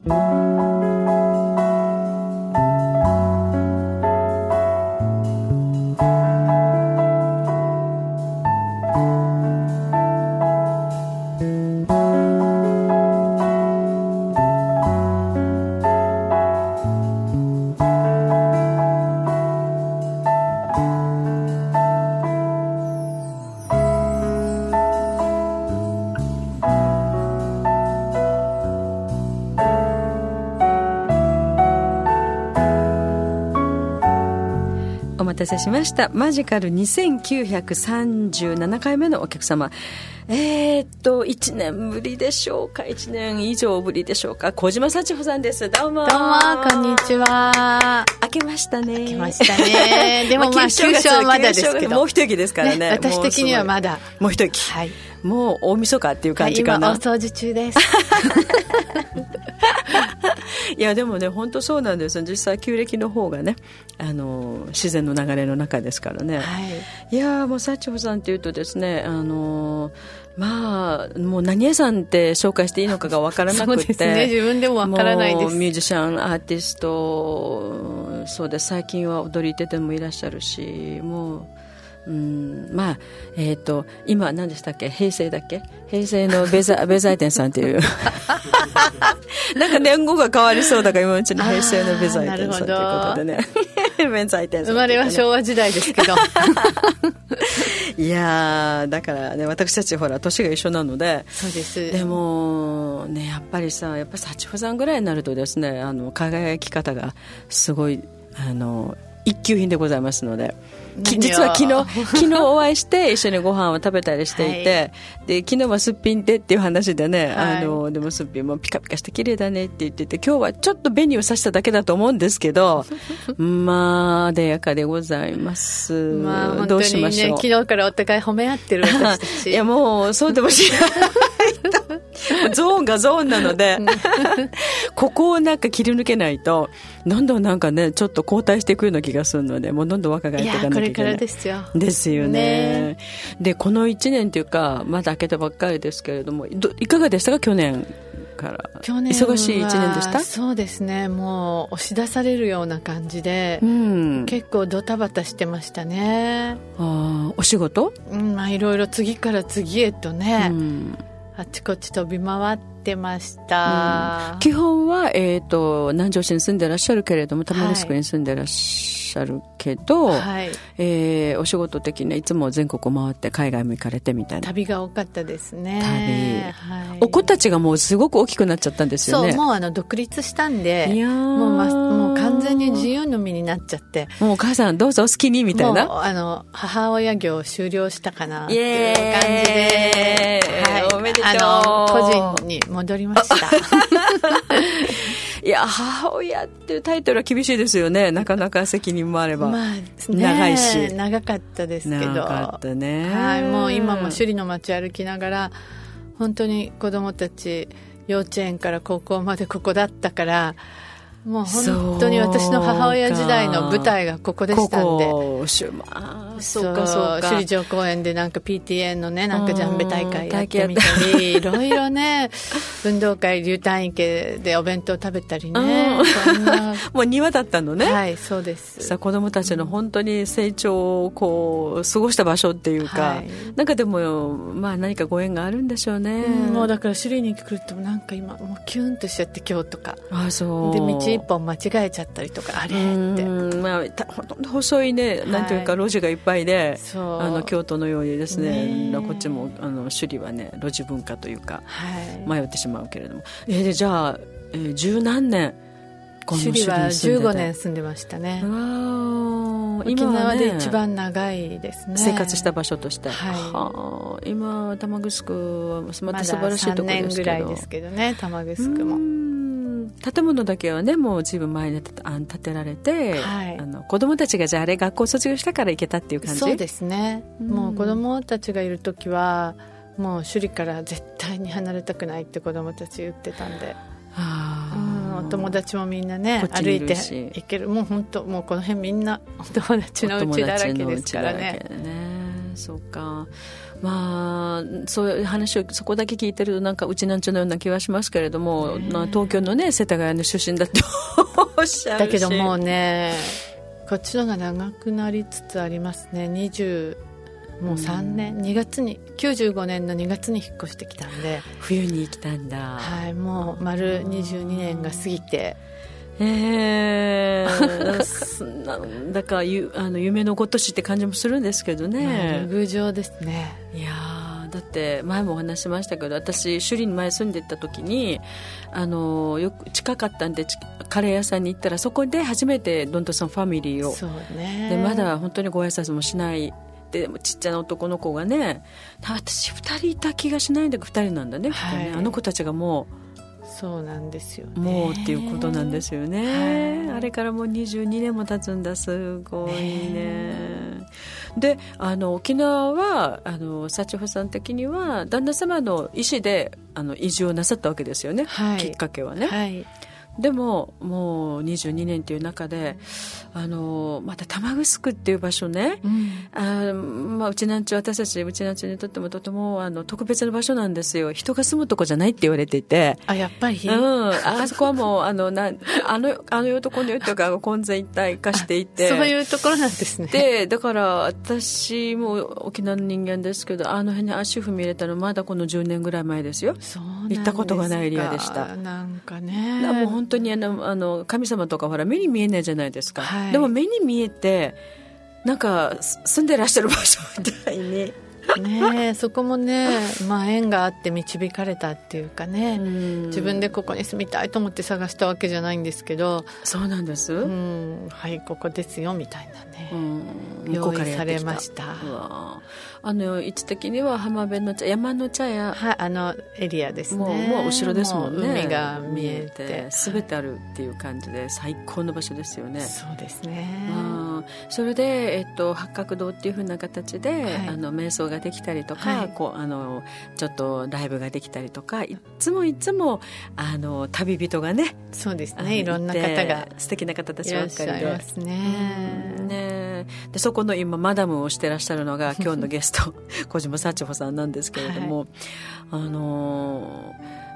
お待たせしました。マジカル2937回目のお客様、1年ぶりでしょうか、1年以上ぶりでしょうか、小島幸穂さんです。どうもどうも、こんにちは。 明けましたね。 明けましたね。でもまあ9勝はまだですけど、 もう一息ですからね。 私的にはまだもう一息、はい、もう大晦日っていう感じかな、 はい、今お掃除中ですいやでもね、本当そうなんですよ。実際旧暦の方がね、自然の流れの中ですからね、はい、いやもう幸穂さんっていうとですね、まあもう何屋さんって紹介していいのかが分からなくてそうですね、自分でも分からないです。 ミュージシャン、アーティスト、そうです、最近は踊り手でもいらっしゃるし、もうまあ今何でしたっけ、平成だっけ、平成のベザイテンさんっていうなんか年号が変わりそうだから、今うちの平成のベザイテンさんということでねベザイテンさん、ね、 生まれは昭和時代ですけどいやだからね、私たちほら年が一緒なので。 そうです。 でもね、やっぱり幸穂さんぐらいになるとですね、輝き方がすごい一級品でございますので、実は昨日お会いして一緒にご飯を食べたりしていて、はい、で昨日はすっぴんでっていう話でね、はい、でもすっぴんもピカピカして綺麗だねって言ってて、今日はちょっと紅を刺しただけだと思うんですけどまあ艶やかでございます、 まあ、本当にね、 どうしましょう。 昨日からお互い褒め合ってる私たちいやもうそうでもしないゾーンがゾーンなのでここをなんか切り抜けないとどんどんなんかね、ちょっと後退していくような気がするので、もうどんどん若返っていかなきゃいけない。 いやこれからですよ。 ですよね。でこの1年というかまだ明けたばっかりですけれども、いかがでしたか、去年から。 去年は忙しい1年でした。 そうですね、もう押し出されるような感じで、結構ドタバタしてましたね。 お仕事、 まあいろいろ次から次へとね、あちこち飛び回ってました、 基本は、南城市に住んでらっしゃるけれども、玉城に住んでらっしゃるけど、はい、お仕事的にいつも全国を回って海外も行かれてみたいな。 旅が多かったですね。 はい、お子たちがもうすごく大きくなっちゃったんですよね。 そう、もう独立したんで、もう完全に自由の身になっちゃって、 もうお母さんどうぞお好きにみたいな。 もう母親業を終了したかなっていう感じで、はい、 おめでとう。 個人に戻りましたいや、母親っていうタイトルは厳しいですよね。なかなか責任もあれば、 まあね、 長いし。 長かったですけど、 長かったね。 はい、もう今も首里の街歩きながら、本当に子供たち幼稚園から高校までここだったから、もう本当に私の母親時代の舞台がここでしたんで、 そうか首里城公園でなんか PTA のね、なんかジャンベ大会やってみたり、いろいろね、運動会竜丹池でお弁当食べたりね、そんなもう庭だったのね。 はい、そうです。 さあ子供たちの本当に成長をこう過ごした場所っていうか、はい、なんかでもまあ何かご縁があるんでしょうね。 もうだから首里に来るとなんか今もうキュンとしちゃって、今日とかそうで道一本間違えちゃったりとか、あれってまあ、ほとんど細いね、なんていうか路地がいっぱいで、京都のようにですね、こっちも首里はね路地文化というか、迷ってしまうけれども、じゃあ、十何年首里は15年住んでましたね。沖縄で一番長いですね、 生活した場所として、今玉城はまた素晴らしいところですけど、まだ3 年ぐらいですけどね、玉城も建物だけはねもう随分前に建てられて、子供たちがじゃああれ学校卒業したから行けたっていう感じ。 そうですね、もう子供たちがいるときはもう首里から絶対に離れたくないって子供たち言ってたんで、お友達もみんなね歩いて行ける、もう本当もうこの辺みんなお友達のうちだらけですからね。 そうか、 まあ、そういう話をそこだけ聞いてるとなんかうちなんちゅうのような気はしますけれども、まあ、東京のね世田谷の出身だっておっしゃるし、 だけどもうねこっちのが長くなりつつありますね。もう3年、2月に95年の2月に引っ越してきたんで、 冬に来たんだ。 はい、もう丸22年が過ぎて、 だから夢のごとしって感じもするんですけどね。 偶像ですね。 いやだって前もお話しましたけど、私首里に前住んでた時によく近かったんでカレー屋さんに行ったら、そこで初めてドントさんファミリーを、 そうね、 でまだ本当にご挨拶もしないでちっちゃな男の子がね、私2人いた気がしないんだけど2人なんだね、はい、あの子たちがもうそうなんですよね、 もうっていうことなんですよね、 はい、 あれからもう22年も経つんだ。すごい ね。で沖縄は幸穂さん的には旦那様の意思で移住をなさったわけですよね、はい、きっかけはね、はい、でももう22年という中でまた玉城っていう場所ね、まあ、うちなんちゅ私たちうちなんちゅにとってもとても特別な場所なんですよ。人が住むとこじゃないって言われていて、 やっぱり、 あそこはもうあの世とこの世とかが混然一体化していてそういうところなんですね。 でだから私も沖縄の人間ですけど、あの辺に足踏み入れたのまだこの10年ぐらい前ですよ。 そうなんですか。 行ったことがないエリアでした。 なんかね、 もう本当に神様とかほら目に見えないじゃないですか、はい、でも目に見えてなんか住んでらっしゃる場所みたいにね、そこもね、まあ、縁があって導かれたっていうかね、自分でここに住みたいと思って探したわけじゃないんですけど、 そうなんです、 はい、ここですよみたいなね、用意されました。 位置的には浜辺の茶山の茶屋、 はい、エリアですね。 もう後ろですもんね。 海が見えて全てあるっていう感じで最高の場所ですよね。 そうですね。 それで、八角堂っていう風な形で、はい、瞑想ができたりとか、はい、ちょっとライブができたりとか、いつも旅人がね、 そうですね、いろんな方が素敵な方たちばっかりでいらっしゃいますね。 でそこの今マダムをしてらっしゃるのが今日のゲスト小島幸穂さんなんですけれども、はい、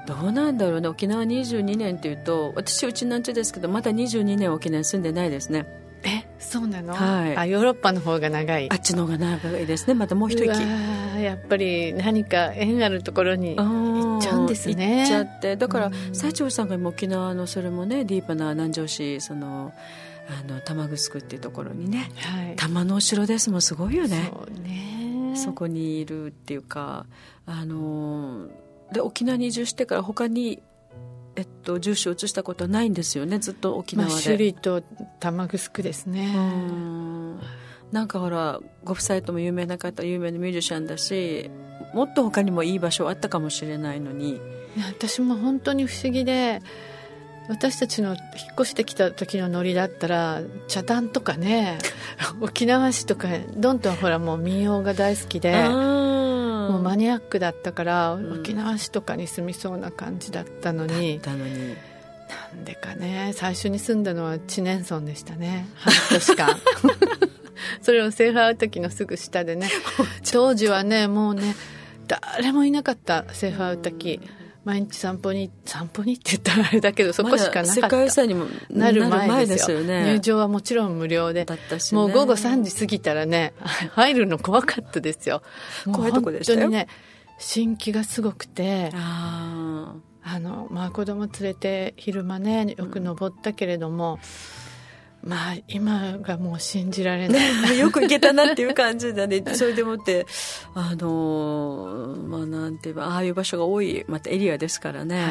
どうなんだろうね。沖縄22年っていうと、私うちなんちゅですけどまだ22年沖縄に住んでないですね。 そうなの、 はい、 ヨーロッパの方が長い。 あっちの方が長いですね。またもう一息。 やっぱり何か縁あるところに行っちゃうんですね。 行っちゃって、だから幸穂さんが今沖縄のそれもねディープな南城市玉城っていうところにね、はい、玉のお城ですもん、すごいよね。 そうね、 そこにいるっていうか、で沖縄に移住してから他に住所を移したことはないんですよね。ずっと沖縄で、 首里と玉城ですね。 なんかほらご夫妻とも有名な方、有名なミュージシャンだし、もっと他にもいい場所あったかもしれないのに。 私も本当に不思議で、私たちの引っ越してきた時のノリだったら茶壇とかね沖縄市とかどんどんほらもう民謡が大好きで、もうマニアックだったから、沖縄市とかに住みそうな感じだったのに、なんでかね、最初に住んだのは知念村でしたね、半年間それをセーファーウタキのすぐ下でね当時はねもうね誰もいなかった。セーファーウタキ毎日散歩にって言ったらあれだけど、そこしかなかった。 世界遺産にもなる前ですよね。 入場はもちろん無料で、 だったしね、 もう午後3時過ぎたらね入るの怖かったですよ。 怖いとこでしたよ。 本当にね新規がすごくて、まあ、子供連れて昼間ねよく登ったけれども、まあ今がもう信じられないよく行けたなっていう感じだね。それでもってまあなんて言えば、ああいう場所が多いまたエリアですからね、はい、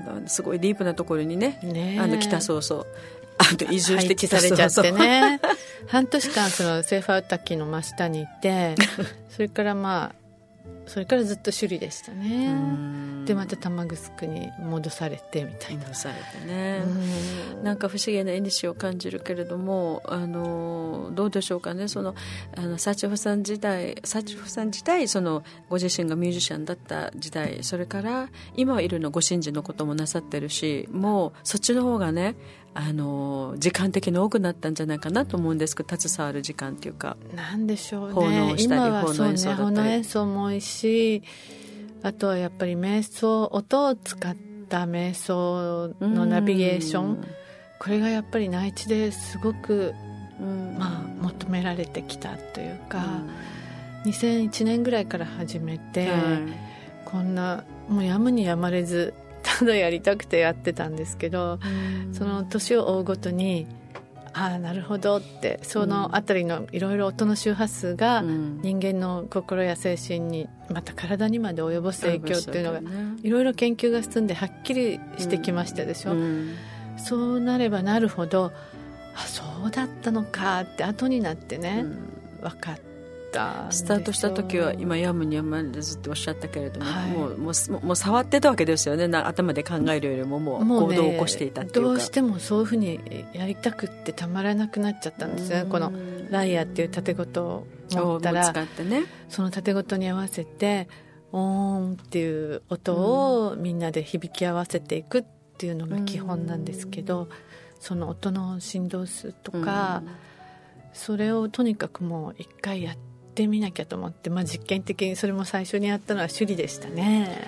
まあ、すごいディープなところにね来た早々移住してきたされちゃってね半年間そのセーファーウタキの真下にいてそれからずっと首里でしたね。でまた玉城に戻されてみたいな。 戻されてね、なんか不思議な縁を感じるけれども、どうでしょうかね。幸穂さん自体そのご自身がミュージシャンだった時代、それから今はいろいろなご神事のこともなさってるし、もうそっちの方がね時間的に多くなったんじゃないかなと思うんですけど、携わる時間っていうか、 なんでしょうね、 奉納したり、 今はそうね、奉納演奏も多いし、あとはやっぱり瞑想、音を使った瞑想のナビゲーション、これがやっぱり内地ですごく、求められてきたというか、2001年ぐらいから始めて、こんなもうやむにやまれずただやりたくてやってたんですけど、その年を追うごとになるほどって、そのあたりのいろいろ音の周波数が人間の心や精神に、また体にまで及ぼす影響っていうのがいろいろ研究が進んではっきりしてきましたでしょ、そうなればなるほど、そうだったのかって後になってね、分かった。 スタートした時は今やむにやまれずっておっしゃったけれども、もう触ってたわけですよね。頭で考えるよりももう行動を起こしていたっていうか、 どうしてもそういうふうにやりたくってたまらなくなっちゃったんですね。このライアっていう縦ごとを持ったら、使ってね、その縦ごとに合わせてオーンっていう音をみんなで響き合わせていくっていうのが基本なんですけど、その音の振動数とか、それをとにかくもう一回やってみなきゃと思って、実験的にそれも最初にやったのは首里でしたね。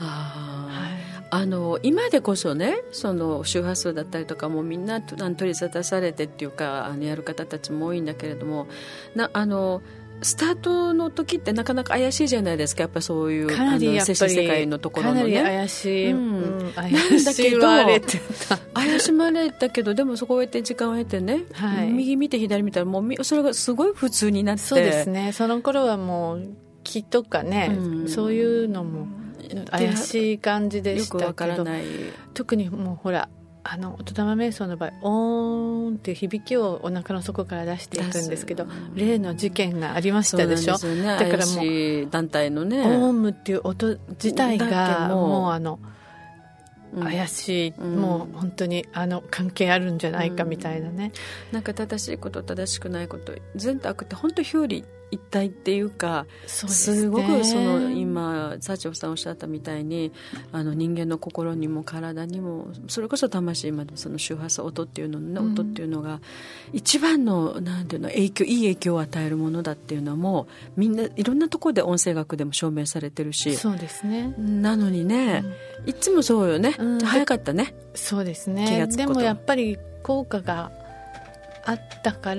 今でこそね、その周波数だったりとかもみんな取り沙汰されてっていうか、やる方たちも多いんだけれども、スタートの時ってなかなか怪しいじゃないですか。やっぱそういうかなりやっぱり精神世界のところのね、 かなり怪しい、 怪しまれてた怪しまれたけど、でもそこを経て時間を経てね、右見て左見たらもうそれがすごい普通になって、 そうですね、その頃はもう気とかね、そういうのも怪しい感じでしたけど、よくわからない。特にもうほら音玉瞑想の場合、オーンっていう響きをお腹の底から出していくんですけど、例の事件がありましたでしょ。 そうなんですよね、 だからもう怪しい団体のね、 オームっていう音自体がもう怪しい、もう本当に関係あるんじゃないかみたいなね、 なんか正しいこと正しくないこと善と悪って本当表裏一体っていうか、すごく今幸子さんおっしゃったみたいに、人間の心にも体にも、それこそ魂までその周波数、音っていうのね、音っていうのが一番のなんていうのいい影響を与えるものだっていうのはもうみんないろんなところで音声学でも証明されてるし、 そうですね。 なのにね、いつもそうよね、早かったね。 そうですね。でもやっぱり効果があったから、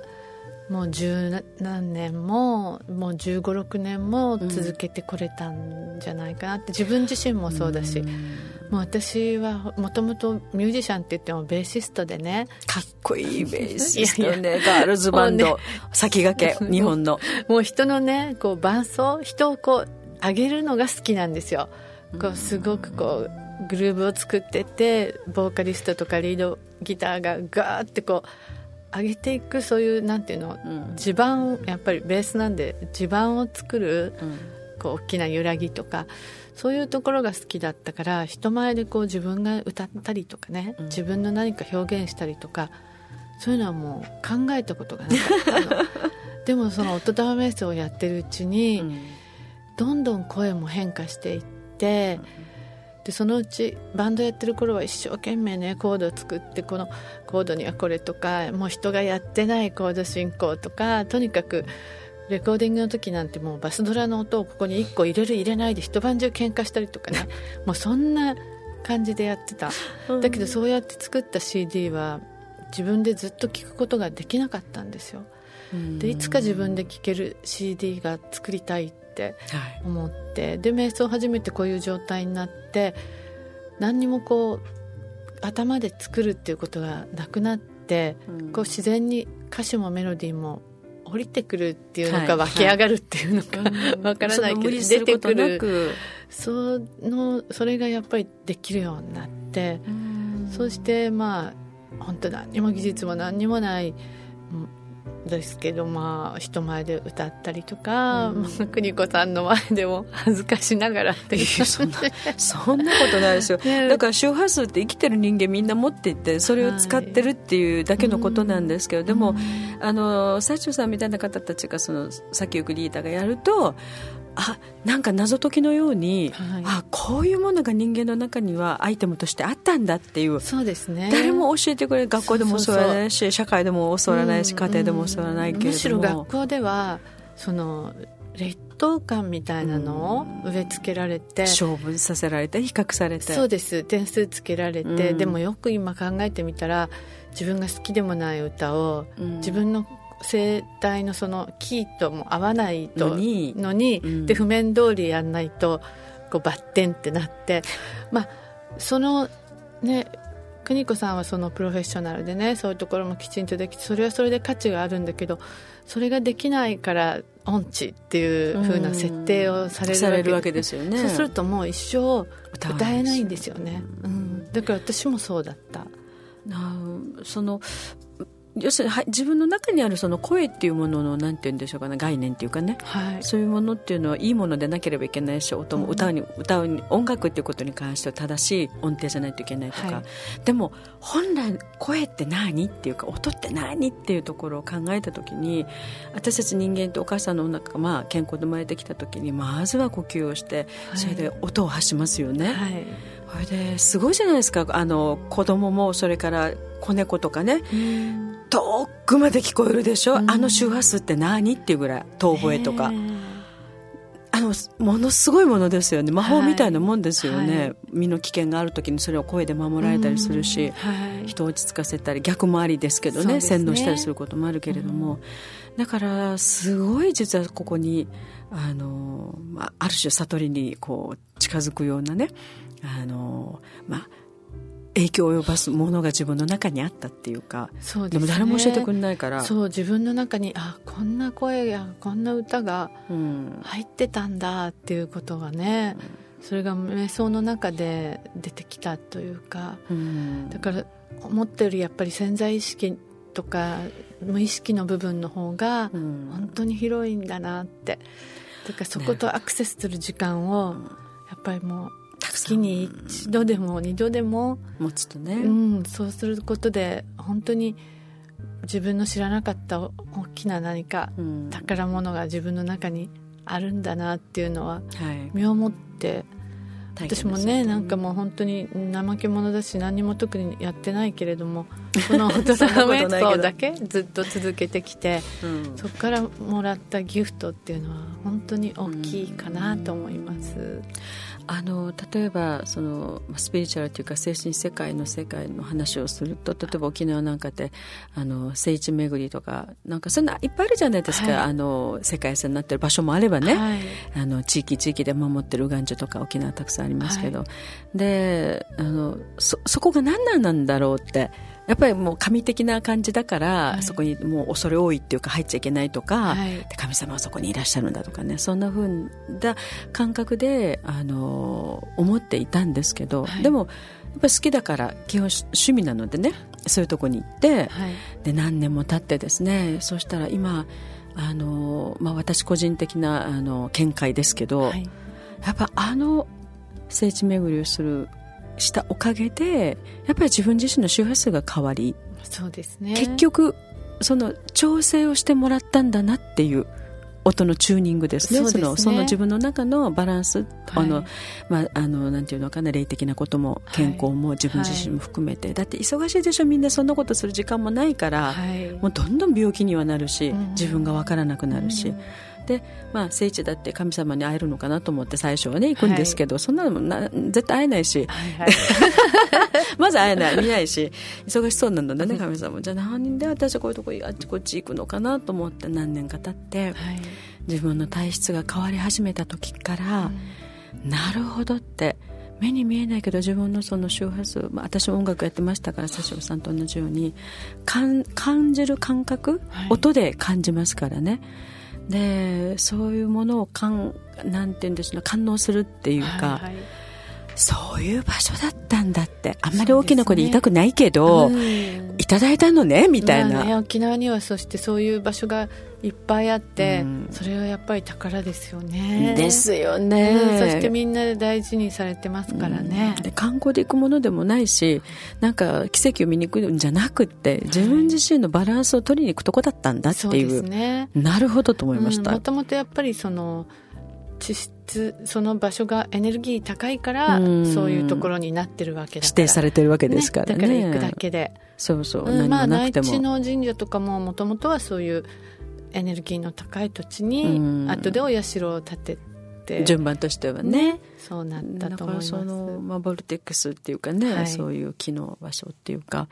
もう十何年ももう15、16年も続けてこれたんじゃないかなって、自分自身もそうだし、もう私はもともとミュージシャンって言ってもベーシストでね、 かっこいいベーシストね、ガールズバンド、先駆け日本のもう人のね、こう伴奏、人をこう上げるのが好きなんですよ。こうすごくこうグルーブを作ってて、ボーカリストとかリードギターがガーってこう上げていく、そういうなんていうの、地盤、やっぱりベースなんで地盤を作る、こう大きな揺らぎとか、そういうところが好きだったから、人前でこう自分が歌ったりとかね、自分の何か表現したりとか、そういうのはもう考えたことがなかったのでもその音玉瞑想をやってるうちに、どんどん声も変化していって、でそのうちバンドやってる頃は一生懸命ねコードを作って、このコードにはこれとか、もう人がやってないコード進行とか、とにかくレコーディングの時なんてもうバスドラの音をここに1個入れる入れないで一晩中喧嘩したりとかねもうそんな感じでやってた。だけどそうやって作った CD は自分でずっと聴くことができなかったんですよ。でいつか自分で聴ける CD が作りたいって思って、で瞑想を始めてこういう状態になって、何にもこう頭で作るっていうことがなくなって、こう自然に歌詞もメロディーも降りてくるっていうのか、湧き上がるっていうのかわからないけど、出てくる、それがやっぱりできるようになって、そしてまあ本当何にも技術も何にもないですけど、まあ人前で歌ったりとか、邦子さんの前でも恥ずかしながらっていうそんなことないですよだから周波数って生きてる人間みんな持っていて、それを使ってるっていうだけのことなんですけど、でも幸子さんみたいな方たちがその先行くリーダーがやると、 なんか謎解きのように、こういうものが人間の中にはアイテムとしてあったんだっていう。 そうですね。 誰も教えてくれる、学校でも教わらないし、社会でも教わらないし、家庭でも教わらないけれども、 むしろ学校ではその劣等感みたいなのを植え付けられて、 勝負させられて、比較されて、 そうです、点数つけられて、でもよく今考えてみたら、自分が好きでもない歌を、自分の声帯のそのキーとも合わないのに、で譜面通りやんないとこうバッテンってなって、そのね、邦子さんはそのプロフェッショナルでね、そういうところもきちんとできて、それはそれで価値があるんだけど、それができないから音痴っていう風な設定をされるわけですよね。そうするともう一生歌えないんですよね。だから私もそうだった。 要するに自分の中にあるその声っていうもののなんて言うんでしょうかね、概念っていうかね、そういうものっていうのはいいものでなければいけないし、音も歌う音楽っていうことに関しては正しい音程じゃないといけないとか、でも本来声って何っていうか、音って何っていうところを考えた時に、私たち人間ってお母さんのお腹が健康で生まれてきた時に、まずは呼吸をして、それで音を発しますよね。それですごいじゃないですか。子供もそれから子猫とかね、遠くまで聞こえるでしょ、周波数って何っていうぐらい、遠吠えとか、ものすごいものですよね。魔法みたいなもんですよね。身の危険がある時にそれを声で守られたりするし、人を落ち着かせたり、逆もありですけどね、洗脳したりすることもあるけれども、だからすごい実はここにある種悟りにこう近づくようなね、影響を及ばすものが自分の中にあったっていうか、そうですね、でも誰も教えてくれないから、 そう、自分の中にこんな声やこんな歌が入ってたんだっていうことがね、それが瞑想の中で出てきたというか、だから思ったよりやっぱり潜在意識とか無意識の部分の方が本当に広いんだなって、だからそことアクセスする時間をやっぱりもう月に一度でも二度でも持つとね、 そうすることで本当に自分の知らなかった大きな何か宝物が自分の中にあるんだなっていうのは身をもって、私もね、なんかもう本当に怠け者だし何にも特にやってないけれども、この大人の瞑想だけずっと続けてきて、そこからもらったギフトっていうのは本当に大きいかなと思います。 例えばそのスピリチュアルというか精神世界の話をすると、例えば沖縄なんかで聖地巡りとかなんかそんないっぱいあるじゃないですか、世界遺産になってる場所もあればね、地域で守ってるウガンジュとか沖縄たくさんありますけど、でそこが何なんだろうって、やっぱりもう神的な感じだから、そこにもう恐れ多いっていうか入っちゃいけないとか、で神様はそこにいらっしゃるんだとかね、そんな風な感覚で思っていたんですけど、でもやっぱり好きだから基本趣味なのでね、そういうとこに行って、で何年も経ってですね、そうしたら今私個人的な見解ですけど、やっぱ聖地巡りをしたおかげでやっぱり自分自身の周波数が変わり、 そうですね、 結局その調整をしてもらったんだなっていう音のチューニングですね。その自分の中のバランス、なんていうのかな、霊的なことも健康も自分自身も含めて、だって忙しいでしょ、みんなそんなことする時間もないから、もうどんどん病気にはなるし、自分が分からなくなるし、で聖地だって神様に会えるのかなと思って最初はね行くんですけど、そんなのも絶対会えないし、まず会えない、見ないし、忙しそうなのでね、神様じゃあ何で私はこういうとこあっちこっち行くのかなと思って、何年か経って、自分の体質が変わり始めた時から、なるほどって、目に見えないけど自分のその周波数、私も音楽やってましたから、佐代さんと同じように感じる感覚、音で感じますからね。でそういうものをなんて言うんでしょうね、感応するっていうか、そういう場所だったんだって、あんまり大きな声で言いたくないけど、いただいたのねみたいな、 沖縄にはそしてそういう場所がいっぱいあって、それはやっぱり宝ですよね。 ですよね、 そしてみんなで大事にされてますからね、 で観光で行くものでもないし、なんか奇跡を見に行くんじゃなくって、自分自身のバランスを取りに行くとこだったんだっていう、 そうですね、 なるほどと思いました。 もともとやっぱりその地質その場所がエネルギー高いからそういうところになってるわけだから、 指定されてるわけですからね。 だから行くだけで、 そうそう、何もなくても、 内地の神社とかももともとはそういうエネルギーの高い土地に後でお社を建てて、 順番としてはね、 そうなったと思います。 だからボルテックスっていうかね、はい、そういう木の場所っていうか、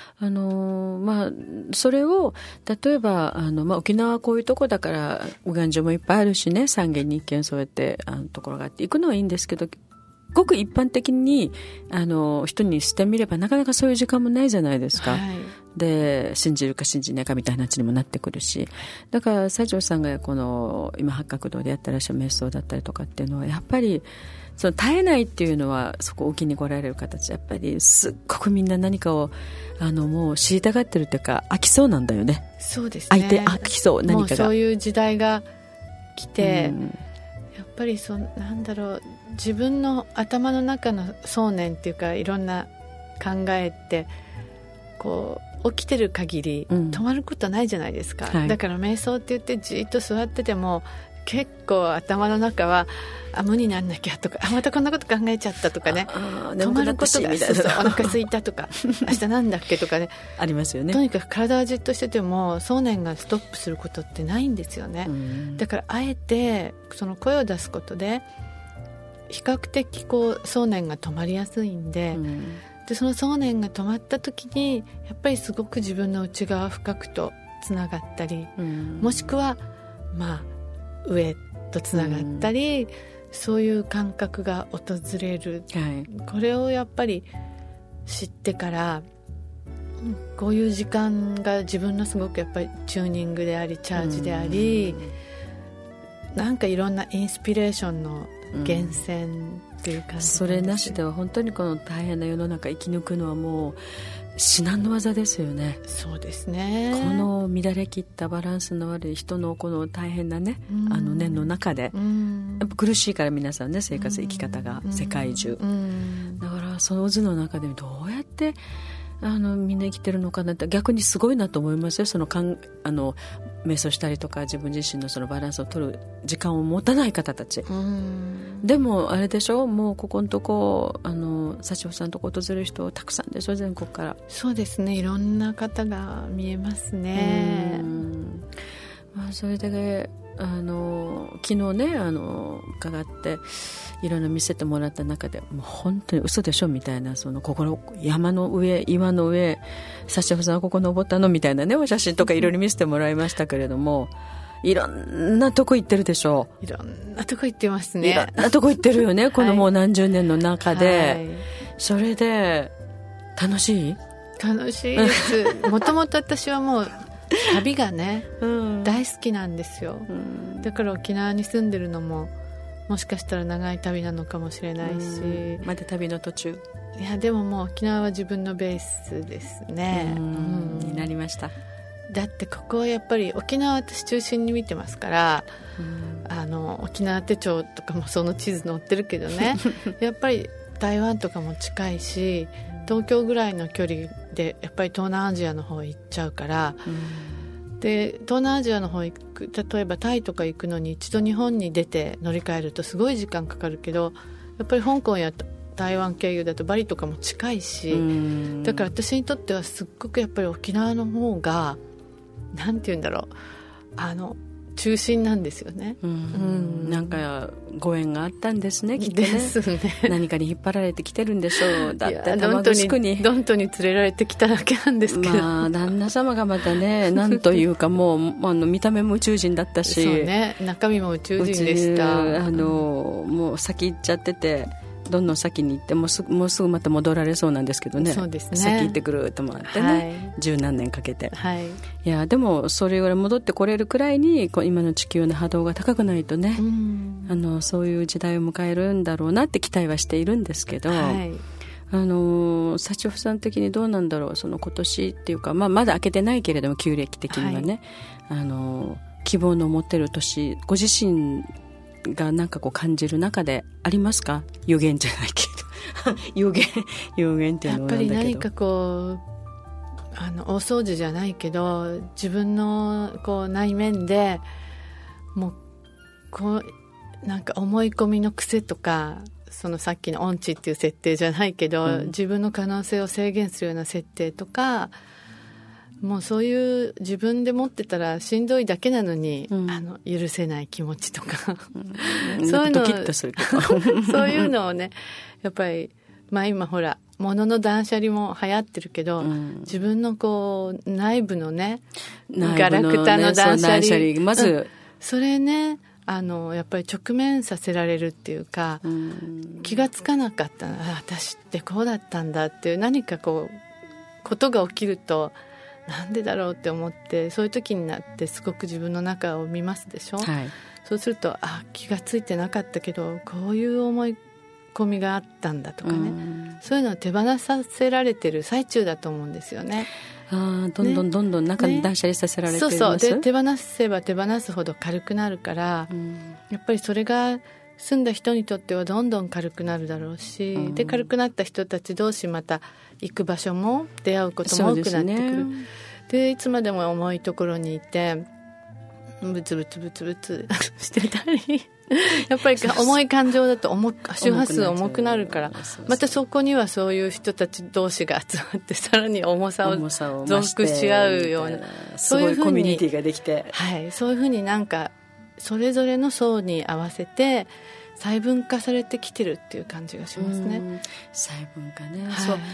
それを例えば沖縄はこういうとこだから右岸城もいっぱいあるしね、三軒に一軒そうやってところがあって行くのはいいんですけど、ごく一般的に人にしてみればなかなかそういう時間もないじゃないですか、はい、で信じるか信じないかみたいな話にもなってくるし、だから西条さんがこの今八角堂でやってらっしゃる瞑想だったりとかっていうのはやっぱりその絶えないっていうのは、そこを気に来られる形、やっぱりすっごくみんな何かをもう知りたがってるっていうか、飽きそうなんだよね。 そうですね、 相手飽きそう、何かがもうそういう時代が来て、やっぱりなんだろう、自分の頭の中の想念っていうか、いろんな考えってこう起きてる限り止まることないじゃないですか、はい、だから瞑想って言ってじっと座ってても結構頭の中は無になんなきゃとか、またこんなこと考えちゃったとかね、止まることが、そうそう、お腹空いたとか明日なんだっけとかねありますよね。 とにかく体はじっとしてても想念がストップすることってないんですよね。だからあえてその声を出すことで比較的想念が止まりやすいんで、でその想念が止まった時にやっぱりすごく自分の内側深くとつながったり、もしくは上とつながったり、そういう感覚が訪れる、はい、これをやっぱり知ってからこういう時間が自分のすごくやっぱりチューニングでありチャージであり、なんかいろんなインスピレーションの源泉っていう感じ、 それなしでは本当にこの大変な世の中生き抜くのはもう至難の業ですよね。 そうですね。 この乱れ切ったバランスの悪い人のこの大変なね、念の中で、やっぱ苦しいから皆さんね、生活生き方が世界中、だからその渦の中でどうやってみんな生きてるのかなって、逆にすごいなと思いますよ。瞑想したりとか自分自身のそのバランスを取る時間を持たない方たち、でもあれでしょ、もうここのとこ幸穂さんのとこ訪れる人たくさんでしょ、全国から。 そうですね、いろんな方が見えますね。 それで昨日ね伺っていろいろ見せてもらった中で、もう本当に嘘でしょみたいな、山の上岩の上幸穂さんはここ登ったのみたいなね、お写真とかいろいろ見せてもらいましたけれども、いろんなとこ行ってるでしょ。 いろんなとこ行ってますね。 いろんなとこ行ってるよねこのもう何十年の中で、はい、それで楽しいですもともと私はもう旅がね、大好きなんですよ、だから沖縄に住んでるのももしかしたら長い旅なのかもしれないし、 まだ旅の途中。 いやでももう沖縄は自分のベースですね。 になりました。 だってここはやっぱり沖縄私中心に見てますから、沖縄手帳とかもその地図載ってるけどねやっぱり台湾とかも近いし、東京ぐらいの距離でやっぱり東南アジアの方行っちゃうから、で東南アジアの方行く、例えばタイとか行くのに一度日本に出て乗り換えるとすごい時間かかるけど、やっぱり香港や台湾経由だとバリとかも近いし、だから私にとってはすっごくやっぱり沖縄の方がなんて言うんだろう、中心なんですよね。 なんかご縁があったんですね、きっとね。 ですね。 何かに引っ張られてきてるんでしょう。だって玉城にドントに連れられてきただけなんですけど、 旦那様がまたね、なんというかもう見た目も宇宙人だったし、 そうね、中身も宇宙人でした。 もう先行っちゃってて、どんどん先に行ってもうすぐまた戻られそうなんですけどね。 そうですね、 先行ってくると回ってね、十何年かけて、いやでもそれぐらい戻ってこれるくらいに今の地球の波動が高くないとね、そういう時代を迎えるんだろうなって期待はしているんですけど、幸穂さん的にどうなんだろう、その今年っていうか、まだ開けてないけれども旧暦的にはね、希望の持ってる年、ご自身がなんか感じる中でありますか？予言じゃないけど予言っていうのはなんだけど、 やっぱり何か大掃除じゃないけど自分の内面でもうなんか思い込みの癖とか、そのさっきの音痴っていう設定じゃないけど、自分の可能性を制限するような設定とか、もうそういう自分で持ってたらしんどいだけなのに、許せない気持ちとか、 そういうのドキッとするけどそういうのをね、やっぱり今ほら物の断捨離も流行ってるけど、自分のこう内部のね、ガラクタの断捨離、 まず、 それね、やっぱり直面させられるっていうか、気がつかなかった私ってこうだったんだっていう、何かこうことが起きるとなんでだろうって思って、そういう時になってすごく自分の中を見ますでしょ、そうすると気がついてなかったけどこういう思い込みがあったんだとかね、そういうのを手放させられてる最中だと思うんですよね。 どんどんどんどん中に断捨離させられています、 そうで手放せば手放すほど軽くなるから、やっぱりそれが住んだ人にとってはどんどん軽くなるだろうし、で軽くなった人たち同士また行く場所も出会うことも多くなってくる。でいつまでも重いところにいてブツブツブツブツしてたりやっぱり重い感情だと周波数重くなるから、またそこにはそういう人たち同士が集まってさらに重さを増幅し合うような、 そういうコミュニティができて、 そういうふうになんかそれぞれの層に合わせて細分化されてきてるっていう感じがしますね。 細分化ね、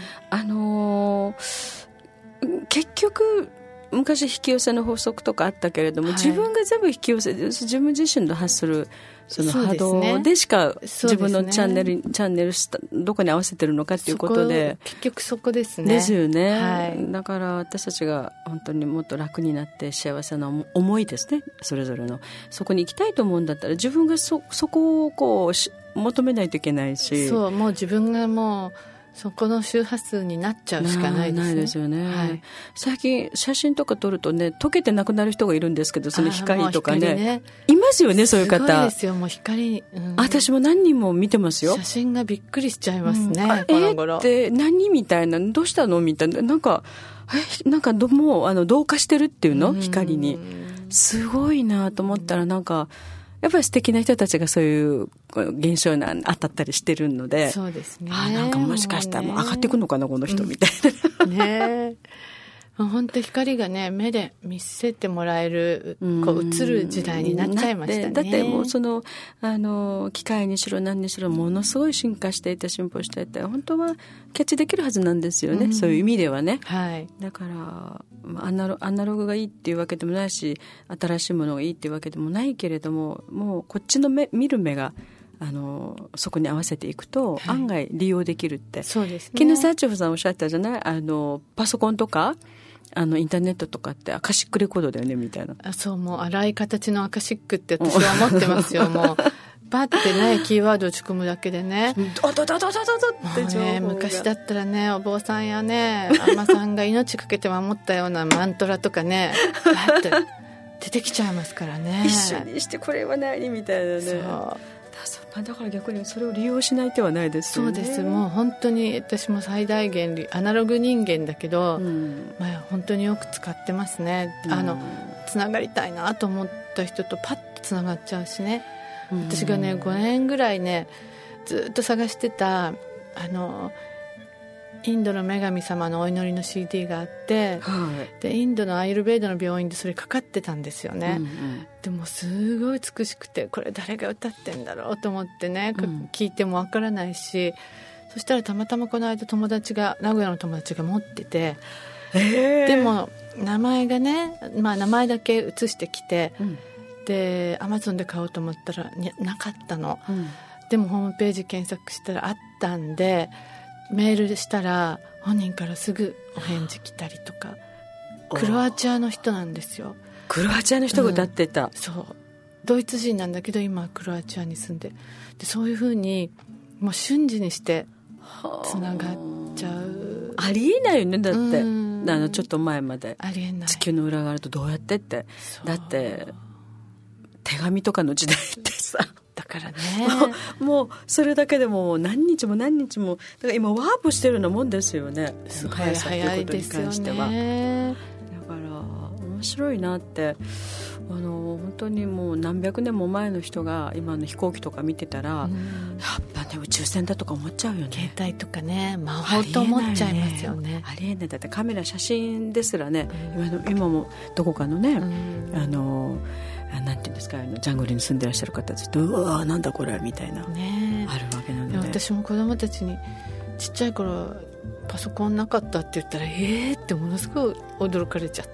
結局昔引き寄せの法則とかあったけれども、自分が全部引き寄せて自分自身の発するその波動でしか自分のチャンネルどこに合わせてるのかっていうことで、 結局そこですね。 ですよね、だから私たちが本当にもっと楽になって幸せな思いですね、それぞれのそこに行きたいと思うんだったら自分がそこをこう求めないといけないし、 もう自分がもうそこの周波数になっちゃうしかないですね。 ないですよね、最近写真とか撮るとね、溶けてなくなる人がいるんですけど、その光とか ねいますよね、そういう方。 すごいですよ、もう光、 私も何人も見てますよ。 写真がびっくりしちゃいますね、この頃。 って何みたいな、どうしたのみたいな、なんかもう同化してるっていうの、光にすごいなと思ったら、なんかやっぱり素敵な人たちがそういう現象に当たったりしてるので、 そうですね、 なんかもしかしたらもう上がってくるのかな、この人みたいな、 ね本当光がね、目で見せてもらえる、こう映る時代になっちゃいましたね。 だってもうその機械にしろ何にしろものすごい進化していて進歩していて、本当はキャッチできるはずなんですよね、そういう意味ではね、だからアナログがいいっていうわけでもないし、新しいものがいいっていうわけでもないけれども、もうこっちの見る目がそこに合わせていくと案外利用できるって、 そうですね、 昨日サーチョフさんおっしゃったじゃない、パソコンとかインターネットとかってアカシックレコードだよねみたいな。 そう、もう荒い形のアカシックって私は思ってますよもうバッてないキーワードを打ち込むだけでね、昔だったらね、お坊さんやね、海女さんが命かけて守ったようなマントラとかねバッて出てきちゃいますからね一緒にしてこれは何みたいなね。だから逆にそれを利用しない手はないですよね。 そうです、もう本当に私も最大限アナログ人間だけど、本当によく使ってますね。つながりたいなと思った人とパッとつながっちゃうしね、私がね5年ぐらいねずっと探してたインドの女神様のお祈りの CD があって、でインドのアイルベーダの病院でそれかかってたんですよね、でもすごい美しくて、これ誰が歌ってんだろうと思ってね、聞いてもわからないし、そしたらたまたまこの間名古屋の友達が持ってて、でも名前がね、名前だけ写してきて、でアマゾンで買おうと思ったらなかったの、でもホームページ検索したらあったんでメールしたら本人からすぐお返事来たりとか、クロアチアの人なんですよ。 クロアチアの人が歌ってた、 そうドイツ人なんだけど今クロアチアに住んで、そういう風にもう瞬時にしてつながっちゃう。 ありえないよね、だってちょっと前までありえない、 地球の裏側とどうやってって、だって手紙とかの時代ってさ、 だからねもうそれだけでも何日も何日も、だから今ワープしてるようなもんですよね、 早いですよね。 だから面面白いなって、本当にもう何百年も前の人が今の飛行機とか見てたら、やっぱね宇宙船だとか思っちゃうよね。 携帯とかね、魔法と思っちゃいますよね。 ありえない。だってカメラ写真ですらね、今もどこかのね、なんていうんですか、ジャングルに住んでらっしゃる方たちと、うわーなんだこれみたいな、ね、あるわけなので、 私も子供たちにちっちゃい頃パソコンなかったって言ったらってものすごい驚かれちゃって、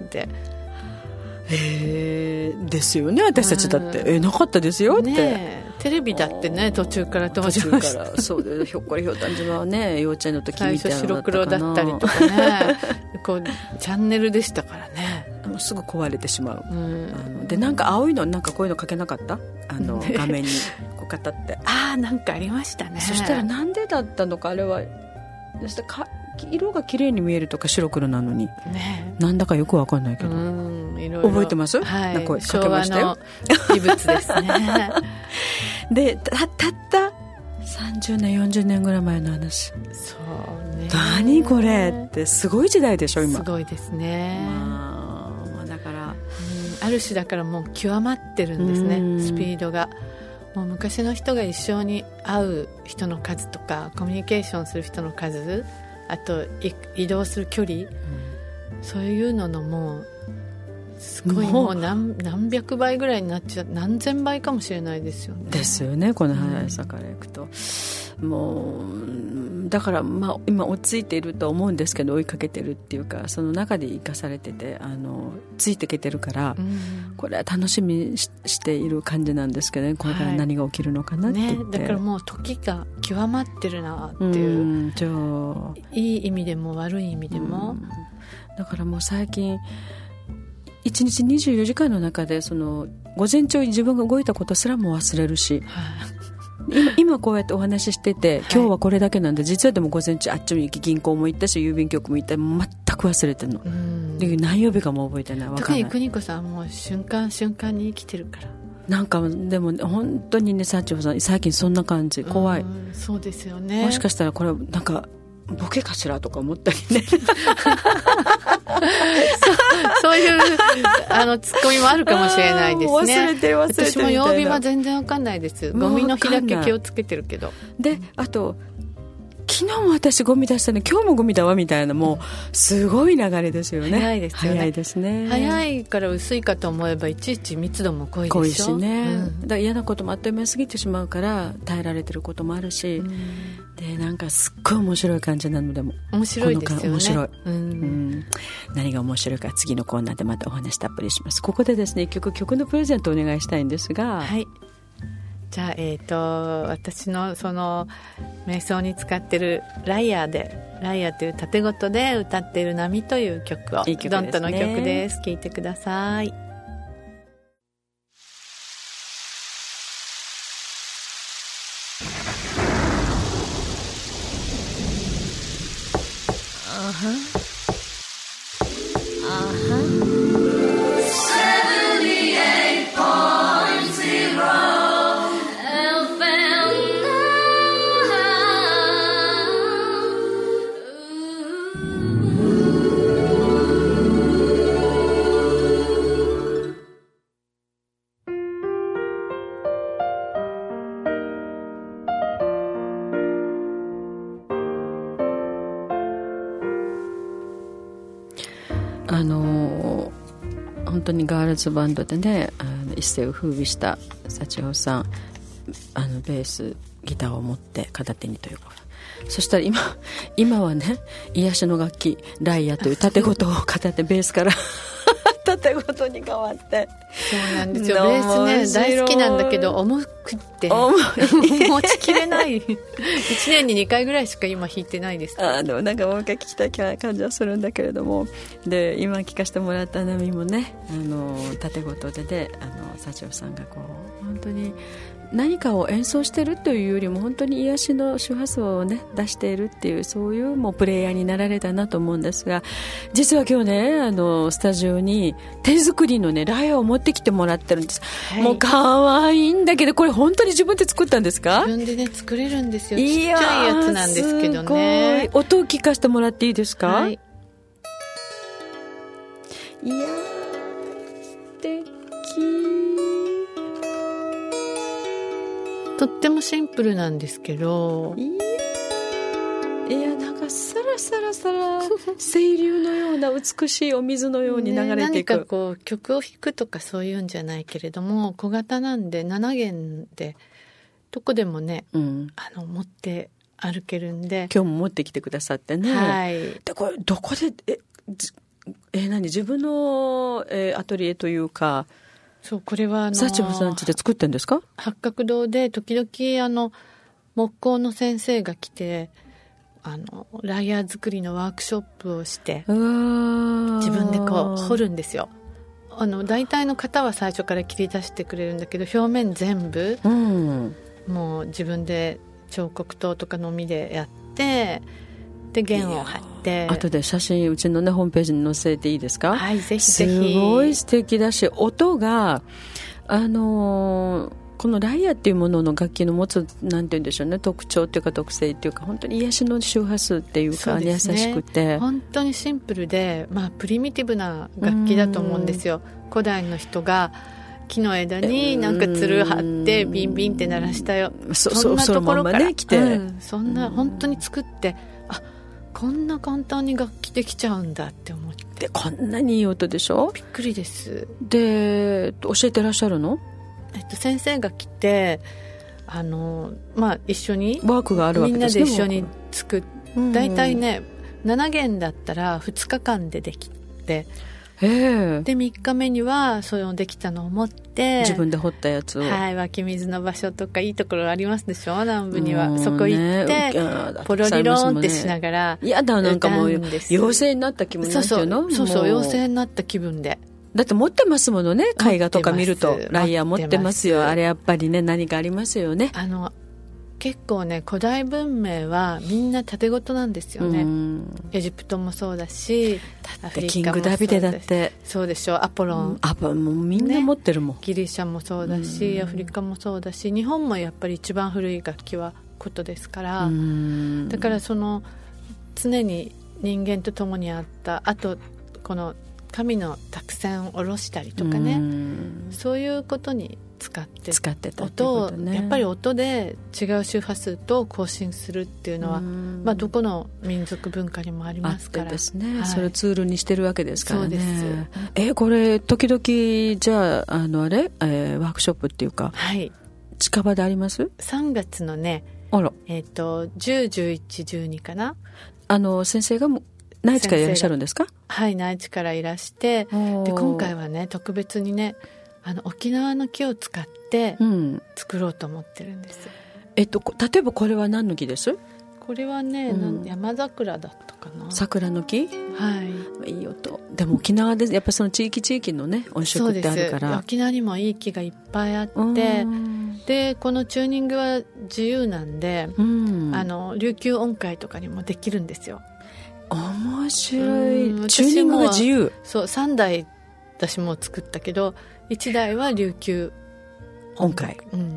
ですよね。私たちだってなかったですよって、 ね、テレビだってね途中から登場ました。 そうでひょっこりひょったんじはね、幼稚園の時みたいなのだったかな。最初白黒だったりとかねこうチャンネルでしたからね。もうすぐ壊れてしまう、でなんか青いのなんかこういうの書けなかった画面にこうかたってなんかありましたね。 そしたらなんでだったのか、あれは色が綺麗に見えるとか白黒なのに、ね、なんだかよく分かんないけど、いろいろ覚えてます？ はい、 なんか昭和の遺物ですねでたった30年40年ぐらい前の話。 そうね、 何これってすごい時代でしょ今。 すごいですね。 だからある種だからもう極まってるんですね、スピードが。もう昔の人が一生に会う人の数とかコミュニケーションする人の数、あと移動する距離、そういうののもうすごいもう何百倍ぐらいになっちゃう、何千倍かもしれないですよね。 ですよね、この速さからいくと、もうだから今落ち着いていると思うんですけど、追いかけてるっていうかその中で生かされててついてきてるから、これは楽しみにしている感じなんですけどね、これから何が起きるのかなって言って、 だからもう時が極まってるなっていう、いい意味でも悪い意味でも、 だからもう最近1日24時間の中でその午前中自分が動いたことすらも忘れるし、今こうやってお話ししてて、今日はこれだけなんで、実はでも午前中あっちに行き銀行も行ったし郵便局も行ったり全く忘れてるの、で何曜日かも覚えてない。 特に邦子さんも瞬間瞬間に生きてるから、 なんかでも本当にね、幸子さん最近そんな感じ、怖い。 そうですよね。 もしかしたらこれなんかボケかしらとか思ったりねそういうツッコミもあるかもしれないですね。 忘れて私も曜日は全然分かんないです。ゴミの日だけ気をつけてるけど。 であと昨日も私ゴミ出したね、今日もゴミだわみたいな、もうすごい流れですよね。 早いですよね。 早いですね。 早いから薄いかと思えばいちいち密度も濃いでしょ。 濃いしね、だから嫌なこともあっという間に過ぎてしまうから耐えられてることもあるし、でなんかすっごい面白い感じなのでも面白いですよね。 面白い、何が面白いか次のコーナーでまたお話たっぷりします。ここでですね、曲のプレゼントをお願いしたいんですが、 はい、じゃあ私のその瞑想に使ってるライアーという縦ごとで歌っている波という曲を、いい曲ですね、ドントの曲です。聴いてください。 本当にガールズバンドでね、一世を風靡した幸穂さん、ベースギターを持って片手にというか、そしたら今はね、癒しの楽器ライアという縦ごとを片手ベースから縦ごとに変わって、 そうなんですよ。ベースね大好きなんだけど重くって持ちきれない1年に2回ぐらいしか今弾いてないです。 でもなんかもう一回聴きたい感じはするんだけれども、で今聴かせてもらった波もね、縦ごとで幸穂さんがこう本当に何かを演奏してるというよりも本当に癒しの周波数をね出しているっていう、そういうもうプレイヤーになられたなと思うんですが、実は今日ねスタジオに手作りのねライアを持ってきてもらってるんです、はい、もう可愛いんだけど、これ本当に自分で作ったんですか？ 自分でね作れるんですよ。ちっちゃいやつなんですけどね。 すごい。音を聞かせてもらっていいですか？ はい。 いやとってもシンプルなんですけど、 いやなんかサラサラサラ清流のような美しいお水のように流れていく、 何かこう曲を弾くとかそういうんじゃないけれども、小型なんで7弦でどこでもね、持って歩けるんで、 今日も持ってきてくださってね、 はい、 でこれどこで自分の、アトリエというか、 そうこれは幸穂さん家で作ってるんですか？ 八角堂で時々木工の先生が来てライヤー作りのワークショップをして自分でこう彫るんですよ。大体の型は最初から切り出してくれるんだけど、表面全部、もう自分で彫刻刀とかのみでやって、で弦を張って、 後で写真うちのねホームページに載せていいですか？ はい、ぜひぜひ。 すごい素敵だし、音がこのライアっていうものの楽器の持つなんて言うんでしょうね、特徴っていうか特性っていうか、本当に癒しの周波数っていうか、優しくて本当にシンプルで、プリミティブな楽器だと思うんですよ。古代の人が木の枝になんかつる張ってビンビンって鳴らしたよ、そんなところから、そんな本当に作って、こんな簡単に楽器できちゃうんだって思って、 でこんなにいい音でしょ。 びっくりです。 で教えてらっしゃるの？ 先生が来て一緒にワークがあるわけですね。 みんなで一緒に作って、だいたいね7弦だったら2日間でできて、で3日目にはそのできたのを持って自分で掘ったやつを、 湧き水の場所とかいいところありますでしょ、南部には。そこ行ってポロリローンってしながらなんかもう妖精になった気分になってるの。 そう妖精になった気分で。 だって持ってますものね、絵画とか見るとライヤー持ってますよ。あれやっぱりね、何かありますよね。 結構ね、古代文明はみんな縦ごとなんですよね。エジプトもそうだし、 だってキングダビデだってそうでしょ、アポロン、 もうみんな持ってるもん、 ギリシャもそうだし、アフリカもそうだし、日本もやっぱり一番古い楽器は琴ですから、だから常に人間と共にあった、あとこの神の託線を下ろしたりとかね、そういうことに使ってたってことね。やっぱり音で違う周波数と交信するっていうのは、どこの民族文化にもありますから、 ですね、それをツールにしてるわけですからね。 そうです。 これ時々じゃあワークショップっていうか、近場であります？ 3 月のね、10、11、12かな。 先生が内地からいらっしゃるんですか？ はい、内地からいらして、で今回はね特別にね沖縄の木を使って作ろうと思ってるんです。 例えばこれは何の木です？ これはね、山桜だったかな。 桜の木？ はい。 いい音。でも沖縄でやっぱりその地域のね音色ってあるから。 沖縄にもいい木がいっぱいあって、でこのチューニングは自由なんで、琉球音階とかにもできるんですよ。 面白い。チューニングが自由。 そう、3台私も作ったけど、1台は琉球音階。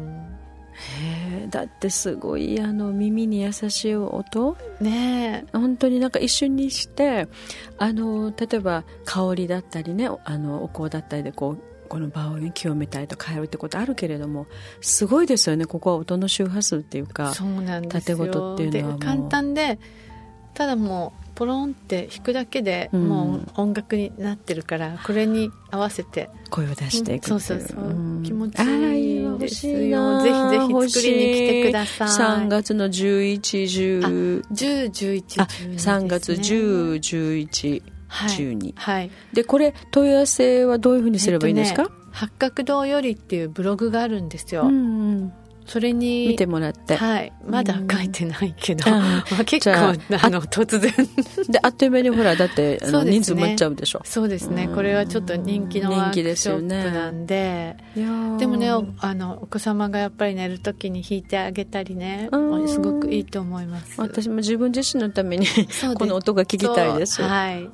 だってすごい耳に優しい音ね。本当になんか一瞬にして例えば香りだったりね、お香だったりでこの場を清めたりと変えるってことあるけれども、すごいですよね。ここは音の周波数っていうか、 そうなんですよ。 縦ごとっていうのはもう簡単で、ただもうポロンって弾くだけでもう音楽になってるから、これに合わせて声を出していくっていう、 そう、気持ちいいんですよ。ぜひぜひ作りに来てください。 3月の11、10、 10、11、12、 3月10、11、12、 はい。 でこれ問い合わせはどういうふうにすればいいんですか？ 八角堂よりっていうブログがあるんですよ。それに見てもらって、 まだ書いてないけど、結構突然であっという間にほらだって人数埋まっちゃうでしょ。 そうですね。これはちょっと人気のワークショップなんで、でもね、お子様がやっぱり寝るときに弾いてあげたりね、すごくいいと思います。 私も自分自身のためにこの音が聞きたいです。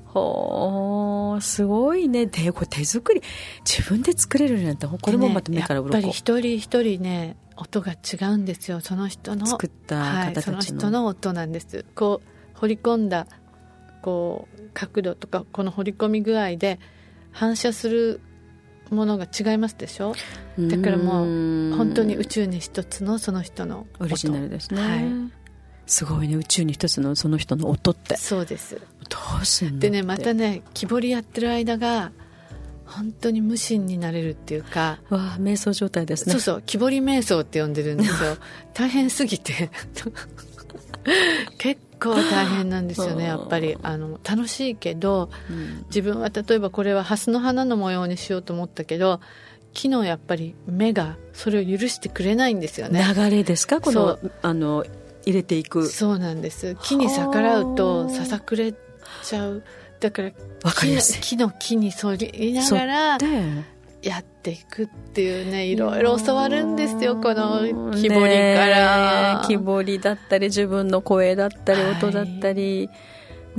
すごいね。でこれ手作り自分で作れるなんて、これもまた目から鱗。 やっぱり一人一人ね音が違うんですよ。その人の作った方たちの、 その人の音なんです。こう彫り込んだ角度とかこの彫り込み具合で反射するものが違いますでしょ。だからもう本当に宇宙に一つのその人の音、 オリジナルですね、 はい、 すごいね、宇宙に一つのその人の音って。 そうです。 どうすんのでね、またね、木彫りやってる間が本当に無心になれるっていうか、 わあ、瞑想状態ですね。 そうそう、木彫り瞑想って呼んでるんですよ大変すぎて結構大変なんですよね、やっぱり楽しいけど、自分は例えばこれはハスの花の模様にしようと思ったけど、木のやっぱり目がそれを許してくれないんですよね。 流れですか、この入れていく。 そうなんです。木に逆らうとささくれちゃう。だから木の木に沿いながらやっていくっていうね、いろいろ教わるんですよ、この木彫りから。 木彫りだったり自分の声だったり音だったり、はい、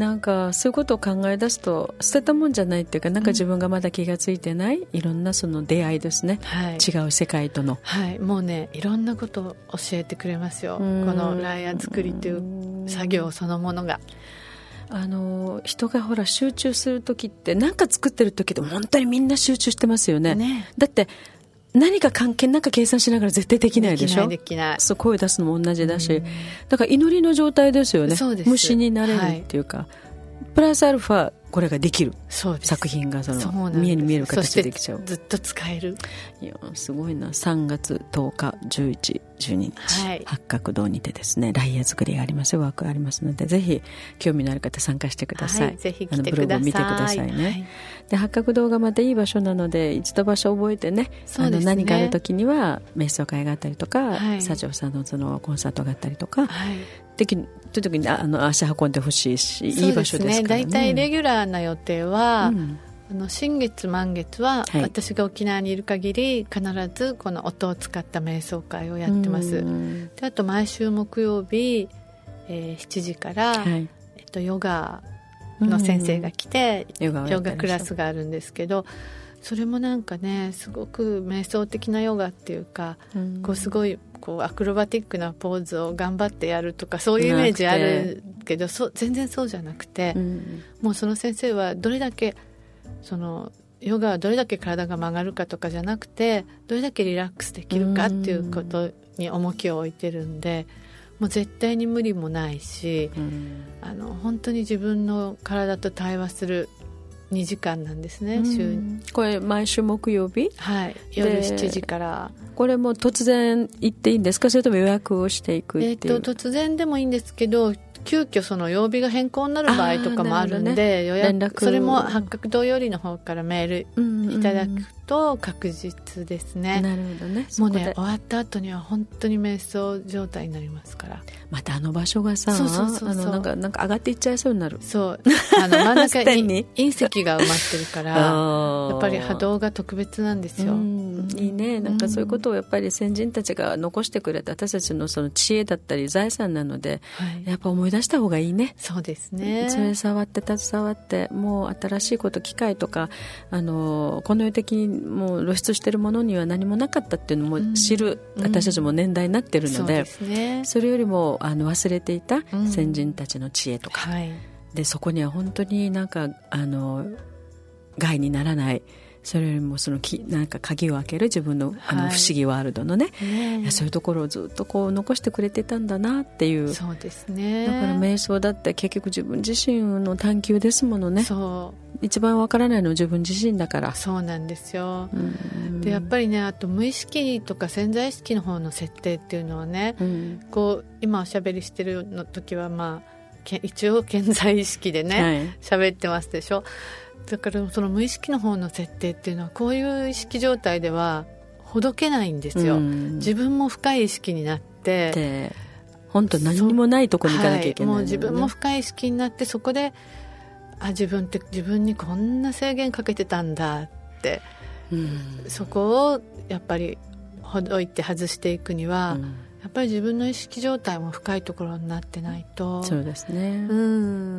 なんかそういうことを考え出すと捨てたもんじゃないっていうか、なんか自分がまだ気がついてない、いろんなその出会いですね、はい、違う世界との、 はい、もうね、いろんなことを教えてくれますよ、このライア作りという作業そのものが。 人がほら集中するときって、何か作ってるときって本当にみんな集中してますよ ね。だって何か関係なんか計算しながら絶対できないでしょ。 できない。 そう、声出すのも同じだし、だから祈りの状態ですよね。 そうです。 無心になれるっていうか、はい、プラスアルファこれができる。 そうです。 作品が見えに見える形でできちゃう。 ずっと使える。 いやすごいな。3月10日11、12日、はい、八角堂にてですね、ライヤー作りがありますよ、ワークがありますので、ぜひ興味のある方参加してください、はい、 ぜひ来てください。 ブログを見てくださいね、はい、で八角堂がまたいい場所なので、一度場所を覚えて ね、何かある時には瞑想会があったりとか、はい、佐藤さんのそのコンサートがあったりとか、はい、できるという時に足運んでほしいし、いい場所ですからね。 だいたいレギュラーな予定は、新月満月は、はい、私が沖縄にいる限り必ずこの音を使った瞑想会をやってます。で、あと毎週木曜日、7時から、はい、ヨガの先生が来て、ヨガクラスがあるんですけど、それもなんかね、すごく瞑想的なヨガっていうか、こうすごいこうアクロバティックなポーズを頑張ってやるとか、そういうイメージあるけど、全然そうじゃなくて、もうその先生はどれだけヨガはどれだけ体が曲がるかとかじゃなくて、どれだけリラックスできるかっていうことに重きを置いてるんで、もう絶対に無理もないし、本当に自分の体と対話する2時間なんですね、 これ毎週木曜日、 はい、夜7時から。 これも突然行っていいんですか、それとも予約をしていくっていう。 突然でもいいんですけど、急遽その曜日が変更になる場合とかもあるんで、ね、予約、それも八角堂よりの方からメールいただくと確実ですね。 なるほどね。 もうね、終わった後には本当に瞑想状態になりますから。 また場所がさ、なんか上がっていっちゃいそうになる。 そう真ん中に隕石が埋まってるからやっぱり波動が特別なんですよ。 いいね。なんかそういうことをやっぱり先人たちが残してくれた私たちのその知恵だったり財産なので、はい、やっぱ思い出した方がいいね。 そうですね。 それ触って携わって、もう新しいこと、機械とかこの世的にもう露出しているものには何もなかったっていうのも知る、私たちも年代になっているので、それよりも忘れていた先人たちの知恵とか、はい、でそこには本当になんか害にならない、それよりもなんか鍵を開ける自分の、不思議ワールドのね、そういうところをずっとこう残してくれてたんだなっていう。 そうですね。 だから瞑想だって結局自分自身の探求ですものね。一番わからないのは自分自身だから。 そうなんですよ。でやっぱりね、あと無意識とか潜在意識の方の設定っていうのはね、こう今おしゃべりしてるの時は一応潜在意識でね喋ってますでしょ。だからその無意識の方の設定っていうのはこういう意識状態ではほどけないんですよ。自分も深い意識になって本当何にもないところに行かなきゃいけない、 もう自分も深い意識になって、そこで自分って自分にこんな制限かけてたんだって、そこをやっぱりほどいて外していくには、やっぱり自分の意識状態も深いところになってないと。 そうですね。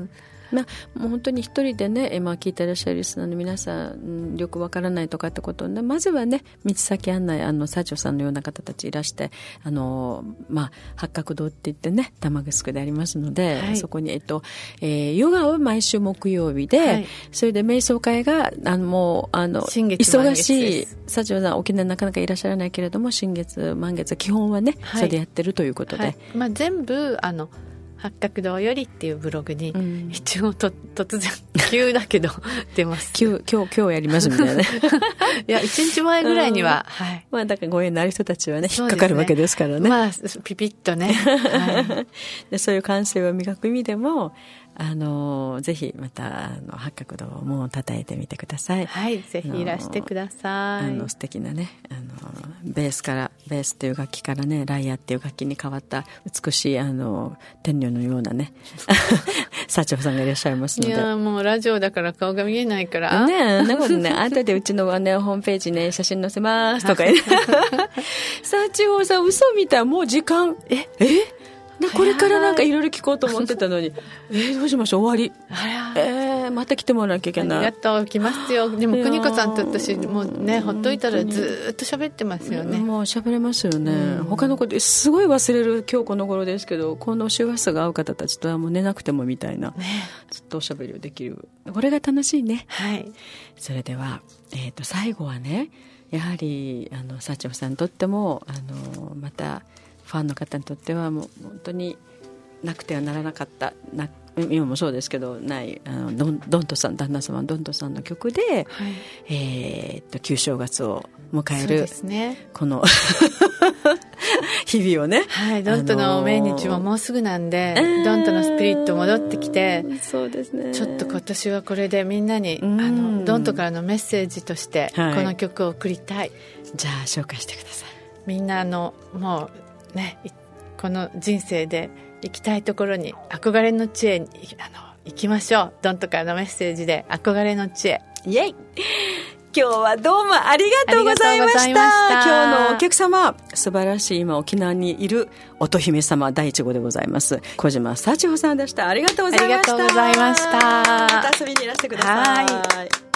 もう本当に一人でね、今聞いてらっしゃるリスナーの皆さん、よくわからないとかってことで、まずはね、道先案内、サチョさんのような方たちいらして、八角堂って言ってね、玉城でありますので、はい、そこに、ヨガは毎週木曜日で、はい、それで瞑想会が、忙しい、サチョさん、沖縄なかなかいらっしゃらないけれども、新月、満月、基本はね、はい、それでやってるということで。 はい、全部、八角堂よりっていうブログに、一応突然急だけど出ます今日やりますみたいなねいや1日前ぐらいには、はい、 だからご縁のある人たちはね引っかかるわけですからね、 ピピッとね、はい、 でそういう感性を磨く意味でもぜひまた八角堂を門を叩いてみてください。 はい、ぜひいらしてください。 素敵なねベースという楽器からねライアっていう楽器に変わった美しい天女のようなねサチョさんがいらっしゃいますので。 いやもうラジオだから顔が見えないからね、なことね後でうちの、ね、ホームページね写真載せますとかサチョさん嘘みたい、もう時間これからなんかいろいろ聞こうと思ってたのにどうしましょう、終わり。また来てもらわなきゃいけない。 ありがとう、来ますよ。でも邦子さんと私もうねほっといたらずっと喋ってますよね。 もう喋れますよね、他のことすごい忘れる今日この頃ですけど、この周波数が合う方たちとはもう寝なくてもみたいな、ずっとおしゃべりをできる、これが楽しいね。 はい。 それでは、最後はね、やはりサチョさんにとってもまたファンの方にとってはもう本当になくてはならなかった今もそうですけどないドントさん、旦那様のドントさんの曲で、はい、旧正月を迎える、 ね、 この日々をね、 はい、ドントの命日ももうすぐなんで、ドントのスピリット戻ってきて、 そうですね、 ちょっと今年はこれでみんなにドントからのメッセージとしてこの曲を送りたい、はい、 じゃあ紹介してください。 みんなもうね、この人生で行きたいところに憧れの地へ行きましょう。ドントからのメッセージで憧れの地へ。 イエイ。今日はどうもありがとうございました。今日のお客様、素晴らしい今沖縄にいる乙姫様第一号でございます小島幸穂さんでした。ありがとうございました。 ありがとうございました。 また遊びにいらしてください。はい。